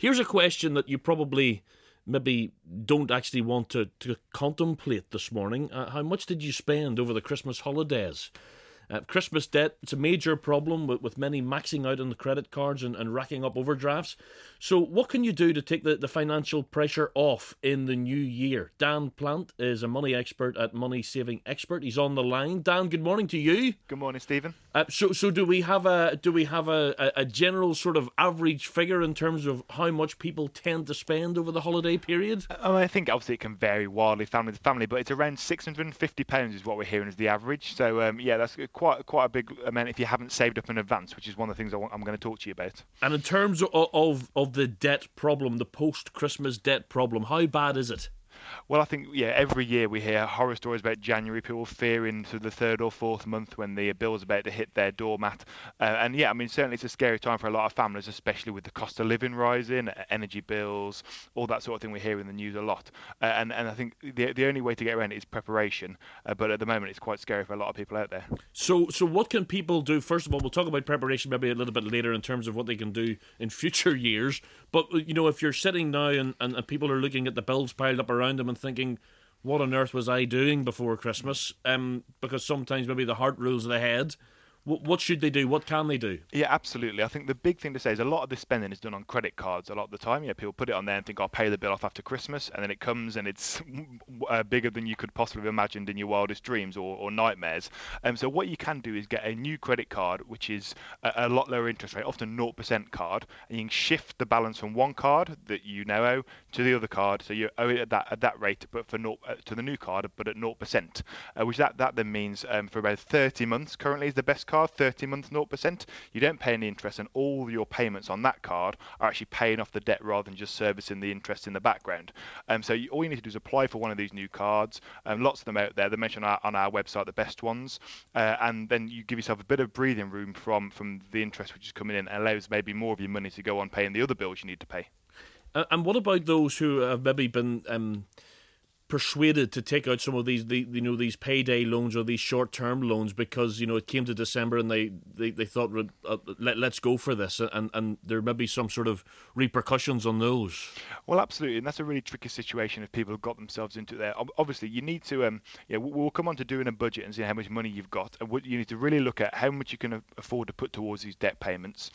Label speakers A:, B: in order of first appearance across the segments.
A: Here's a question that you probably maybe don't actually want to contemplate this morning. How much did you spend over the Christmas holidays? Christmas debt, it's a major problem with many maxing out on the credit cards and racking up overdrafts. So what can you do to take the financial pressure off in the new year? Dan Plant is a money expert at Money Saving Expert. He's on the line. Dan, good morning to you.
B: Good morning, Stephen.
A: So do we have a general sort of average figure in terms of how much people tend to spend over the holiday period?
B: I think obviously it can vary wildly family to family, but it's around £650 is what we're hearing is the average. So that's quite a big amount if you haven't saved up in advance, which is one of the things I'm going to talk to you about.
A: And in terms of the debt problem, the post-Christmas debt problem, how bad is it?
B: Well, I think, every year we hear horror stories about January, people fearing to the third or fourth month when the bill's about to hit their doormat. Certainly it's a scary time for a lot of families, especially with the cost of living rising, energy bills, all that sort of thing we hear in the news a lot. And I think the only way to get around it is preparation. But at the moment, it's quite scary for a lot of people out there.
A: So what can people do? First of all, we'll talk about preparation maybe a little bit later in terms of what they can do in future years. But, if you're sitting now and people are looking at the bills piled up around them and thinking, what on earth was I doing before Christmas? Because sometimes maybe the heart rules the head. What should they do? What can they do?
B: Yeah, absolutely. I think the big thing to say is a lot of this spending is done on credit cards a lot of the time. People put it on there and think, I'll pay the bill off after Christmas, and then it comes and it's bigger than you could possibly have imagined in your wildest dreams or nightmares. So what you can do is get a new credit card, which is a lot lower interest rate, often 0% card, and you can shift the balance from one card that you now owe to the other card, so you owe it at that rate, but to the new card, but at 0%, which that then means for about 30 months, currently is the best card, 30 months 0%, you don't pay any interest, and all your payments on that card are actually paying off the debt rather than just servicing the interest in the background. All you need to do is apply for one of these new cards. Lots of them out there. They're mentioned on our website, the best ones, and then you give yourself a bit of breathing room from the interest which is coming in, and allows maybe more of your money to go on paying the other bills you need to pay.
A: And what about those who have maybe been persuaded to take out some of these payday loans or these short-term loans because it came to December and they thought let's go for this, and there may be some sort of repercussions on those?
B: Well, absolutely, and that's a really tricky situation if people have got themselves into there. Obviously, you need to we'll come on to doing a budget and see how much money you've got, and what you need to really look at how much you can afford to put towards these debt payments,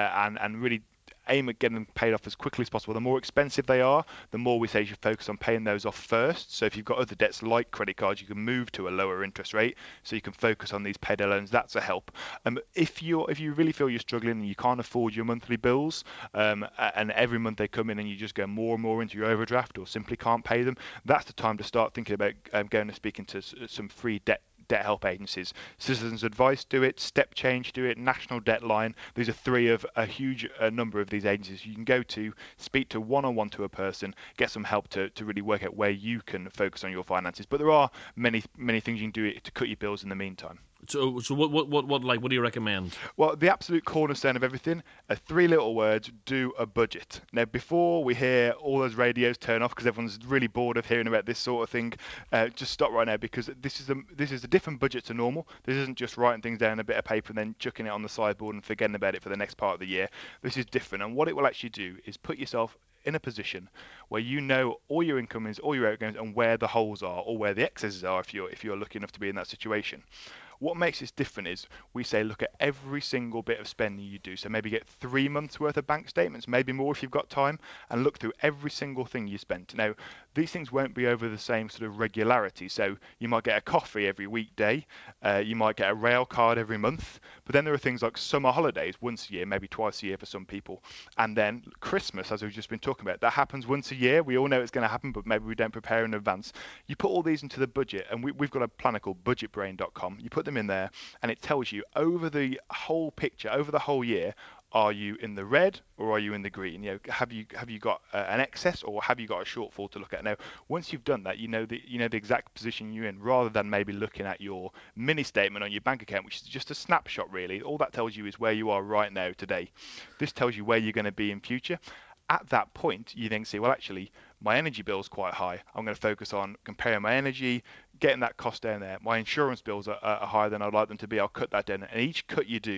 B: and really aim at getting them paid off as quickly as possible. The more expensive they are, the more we say you should focus on paying those off first. So if you've got other debts like credit cards, you can move to a lower interest rate so you can focus on these payday loans. That's a help. If you really feel you're struggling and you can't afford your monthly bills, and every month they come in and you just go more and more into your overdraft or simply can't pay them, that's the time to start thinking about going and speaking to some free debt help agencies. Citizens Advice do it, Step Change do it, National Debt Line. These are three of a huge number of these agencies you can go to, speak to one-on-one to a person, get some help to really work out where you can focus on your finances. But there are many things you can do to cut your bills in the meantime.
A: So what do you recommend?
B: Well, the absolute cornerstone of everything are three little words: do a budget. Now, before we hear all those radios turn off because everyone's really bored of hearing about this sort of thing, just stop right now, because this is a different budget to normal. This isn't just writing things down on a bit of paper and then chucking it on the sideboard and forgetting about it for the next part of the year. This is different, and what it will actually do is put yourself in a position where you know all your incomings, all your outgoings, and where the holes are or where the excesses are if you're lucky enough to be in that situation. What makes this different is we say look at every single bit of spending you do. So maybe get 3 months worth of bank statements, maybe more if you've got time, and look through every single thing you spent. Now, these things won't be over the same sort of regularity. So you might get a coffee every weekday, you might get a rail card every month, but then there are things like summer holidays once a year, maybe twice a year for some people. And then Christmas, as we've just been talking about, that happens once a year. We all know it's going to happen, but maybe we don't prepare in advance. You put all these into the budget, and we've got a planner called budgetbrain.com. You put them in there, and it tells you over the whole picture, over the whole year, are you in the red or are you in the green? Have you got an excess or have you got a shortfall to look at? Now, once you've done that, you know the exact position you're in, rather than maybe looking at your mini statement on your bank account, which is just a snapshot really. All that tells you is where you are right now today. This tells you where you're going to be in future. At that point, you then say, well, actually, my energy bill is quite high. I'm going to focus on comparing my energy, getting that cost down there. My insurance bills are higher than I'd like them to be. I'll cut that down. And each cut you do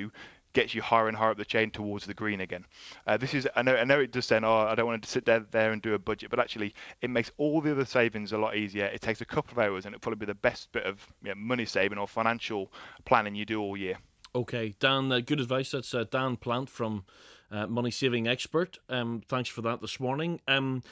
B: gets you higher and higher up the chain towards the green again. This is I know it does say, oh, I don't want to sit there and do a budget, but actually it makes all the other savings a lot easier. It takes a couple of hours, and it'll probably be the best bit of money saving or financial planning you do all year.
A: Okay, Dan, good advice. That's Dan Plant from Money Saving Expert. Thanks for that this morning.